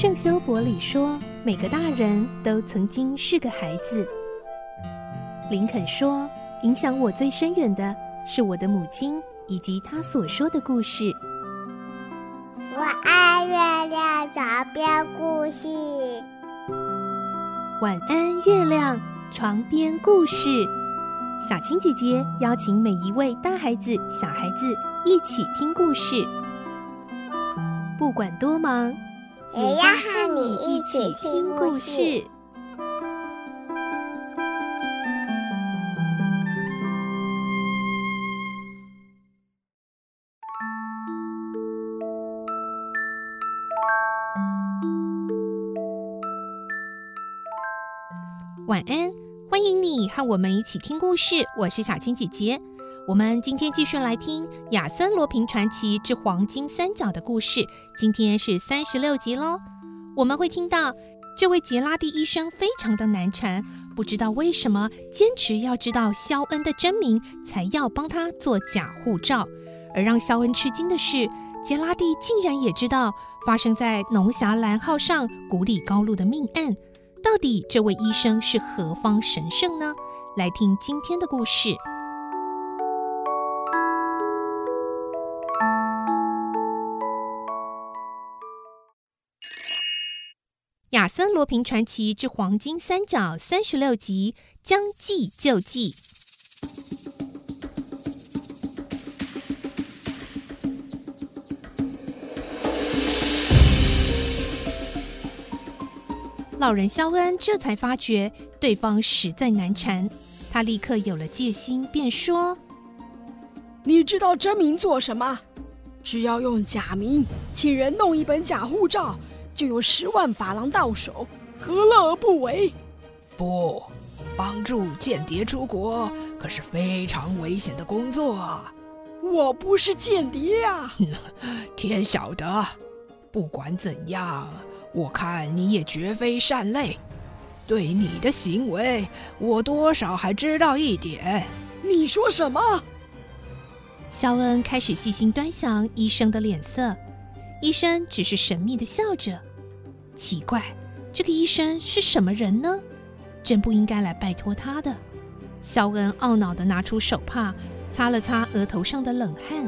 圣修伯里说，每个大人都曾经是个孩子。林肯说，影响我最深远的是我的母亲以及她所说的故事。 我爱月亮床边故事。 晚安，月亮床边故事。小青姐姐邀请每一位大孩子、小孩子一起听故事，不管多忙， 也要和你一起听故事。 晚安，欢迎你和我们一起听故事，我是小青姐姐。我们今天继续来听亚森罗平传奇之黄金三角的故事，今天是36集咯。我们会听到这位杰拉蒂医生非常的难缠，不知道为什么坚持要知道肖恩的真名才要帮他做假护照。而让肖恩吃惊的是，杰拉蒂竟然也知道发生在农辖蓝号上古里高路的命案。到底这位医生是何方神圣呢？来听今天的故事。亚森罗平传奇之黄金三角36集，将计就计。老人肖恩这才发觉对方实在难缠，他立刻有了戒心，便说： 你知道真名做什么？只要用假名请人弄一本假护照，就有10万法郎到手，何乐而不为？ 不，帮助间谍出国可是非常危险的工作啊！ 我不是间谍啊！ 天晓得，不管怎样，我看你也绝非善类，对你的行为我多少还知道一点。 你说什么？ 肖恩开始细心端详医生的脸色，医生只是神秘地笑着。奇怪，这个医生是什么人呢？真不应该来拜托他的。肖恩懊恼地拿出手帕，擦了擦额头上的冷汗。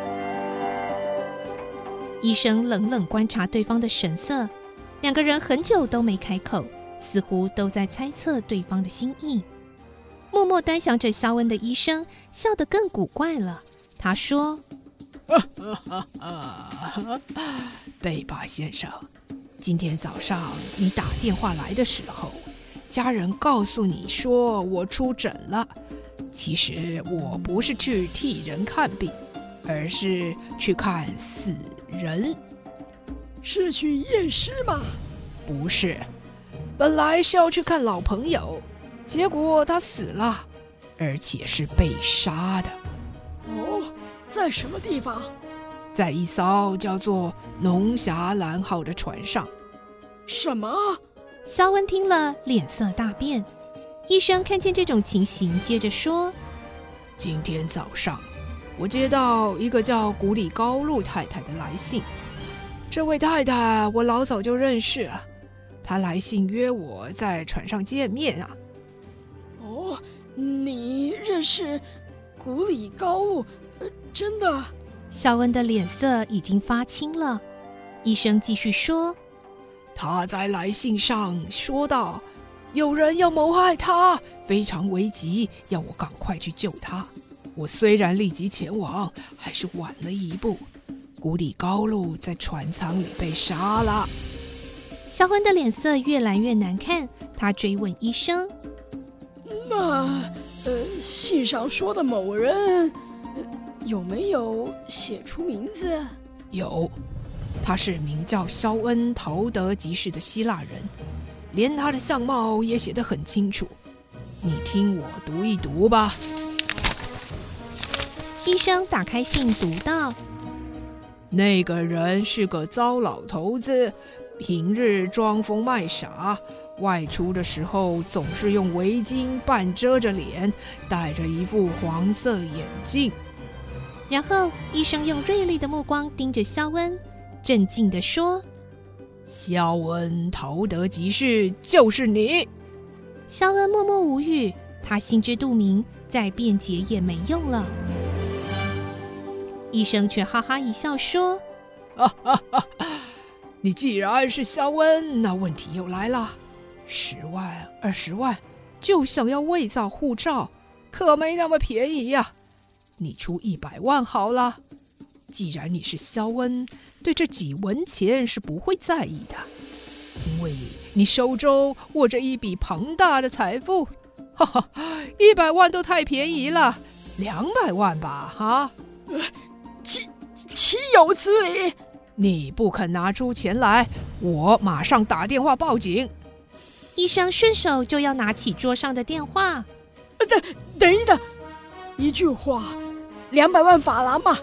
医生冷冷观察对方的神色，两个人很久都没开口，似乎都在猜测对方的心意。默默端详着肖恩的医生笑得更古怪了。他说： 贝巴先生，今天早上你打电话来的时候，家人告诉你说我出诊了。其实我不是去替人看病，而是去看死人。 是去验尸吗？ 不是，本来是要去看老朋友，结果他死了，而且是被杀的。 哦，在什么地方？ 在一艘叫做农辖蓝号的船上。 什么？ 肖恩听了脸色大变。医生看见这种情形，接着说： 今天早上我接到一个叫古里高路太太的来信，这位太太我老早就认识了，她来信约我在船上见面啊。 哦，你认识古里高路？真的？ 肖恩的脸色已经发青了。医生继续说： 他在来信上说道，有人要谋害他，非常危急，要我赶快去救他。我虽然立即前往，还是晚了一步。古里高路在船舱里被杀了。 肖恩的脸色越来越难看，他追问医生： 那信上说的某人有没有写出名字？ 有，他是名叫肖恩·陶德吉士的希腊人，连他的相貌也写得很清楚。你听我读一读吧。 医生打开信读道： 那个人是个糟老头子，平日装疯卖傻，外出的时候总是用围巾半遮着脸，戴着一副黄色眼镜。 然后医生用锐利的目光盯着肖恩，镇静地说： 肖恩逃得即是就是你。 肖恩默默无语，他心知肚明，再辩解也没用了。医生却哈哈一笑说： 你既然是肖恩，那问题又来了，10万、20万就想要伪造护照，可没那么便宜呀。你出100万好了。既然你是肖恩，对这几文钱是不会在意的，因为你手中握着一笔庞大的财富。100万都太便宜了，200万吧，哈？ 岂有此理！ 你不肯拿出钱来，我马上打电话报警。 医生顺手就要拿起桌上的电话。 等一等，一句话，200万法郎嘛。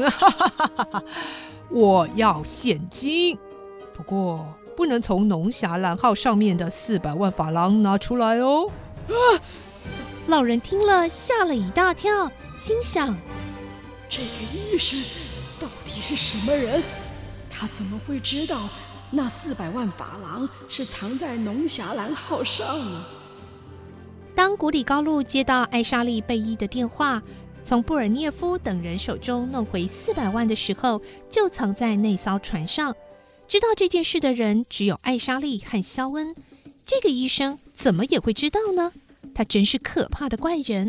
我要现金，不过不能从龙霞蓝号上面的400万法郎拿出来哦。 老人听了吓了一大跳，心想： 这个医生到底是什么人？他怎么会知道那400万法郎是藏在龙霞蓝号上呢？ 当古里高路接到艾莎莉贝伊的电话，从布尔涅夫等人手中弄回400万的时候，就藏在那艘船上。知道这件事的人只有艾莎莉和肖恩。这个医生怎么也会知道呢？他真是可怕的怪人。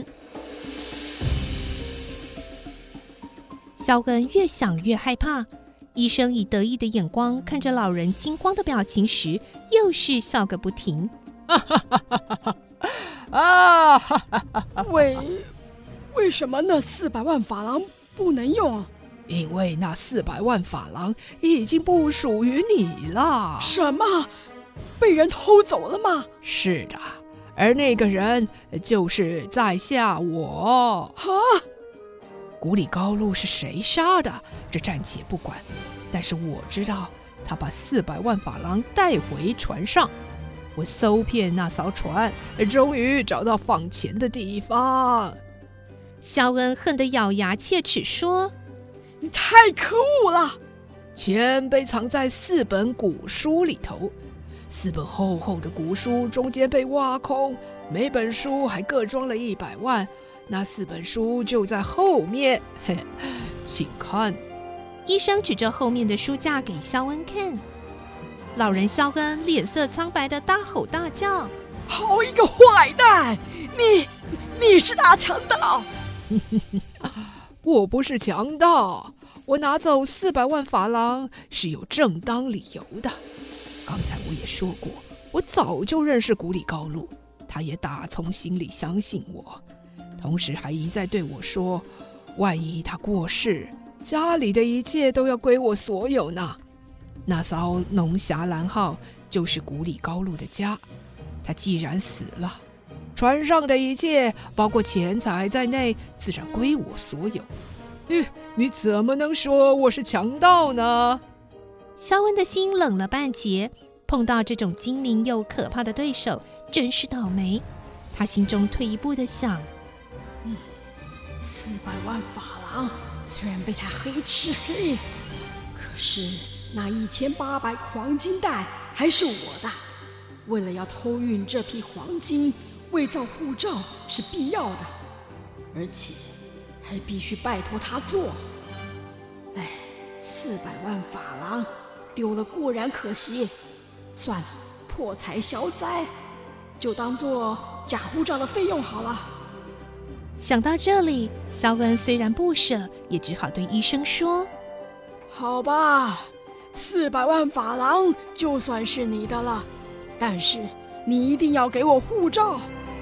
肖恩越想越害怕，医生以得意的眼光看着老人惊慌的表情时，又是笑个不停。 为什么那400万法郎不能用？ 因为那400万法郎已经不属于你了。 什么？被人偷走了吗？ 是的，而那个人就是在下我。古里高路是谁杀的，这暂且不管，但是我知道他把400万法郎带回船上。我搜遍那艘船，终于找到放钱的地方。 肖恩恨得咬牙切齿说： 你太可恶了！ 钱被藏在4本古书里头，4本厚厚的古书中间被挖空，每本书还各装了100万，那4本书就在后面，请看。 医生指着后面的书架给肖恩看。老人肖恩脸色苍白的大吼大叫： 好一个坏蛋！你是大强盗！ 我不是强盗，我拿走400万法郎是有正当理由的。刚才我也说过，我早就认识古里高路，他也打从心里相信我，同时还一再对我说，万一他过世，家里的一切都要归我所有呢。那艘龙霞蓝号就是古里高路的家，他既然死了，船上的一切包括钱财在内自然归我所有。你怎么能说我是强盗呢？ 肖恩的心冷了半截，碰到这种精明又可怕的对手真是倒霉。他心中退一步的想 400万法郎虽然被他黑吃黑，可是那1800黄金袋还是我的。为了要偷运这批黄金，伪造护照是必要的，而且还必须拜托他做。400万法郎丢了固然可惜，算了，破财消灾，就当做假护照的费用好了。 想到这里，肖恩虽然不舍，也只好对医生说： 好吧，400万法郎就算是你的了，但是你一定要给我护照。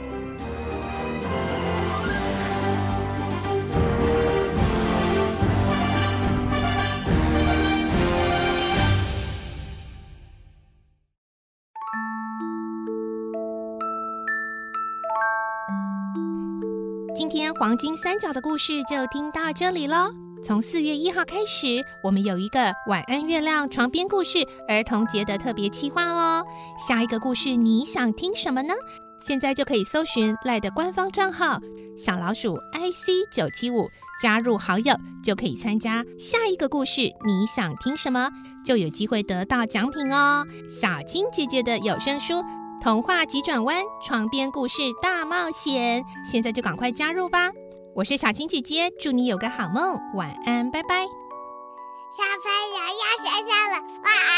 今天黄金三角的故事就听到这里咯。从4月1号开始，我们有一个晚安月亮床边故事儿童节的特别企划哦。下一个故事你想听什么呢？现在就可以搜寻赖的官方账号小老鼠 IC975，加入好友就可以参加下一个故事你想听什么。 就有机会得到奖品哦。小青姐姐的有声书《童话急转弯：床边故事大冒险》，现在就赶快加入吧！我是小青姐姐，祝你有个好梦，晚安，拜拜。 小朋友要睡觉了，晚安。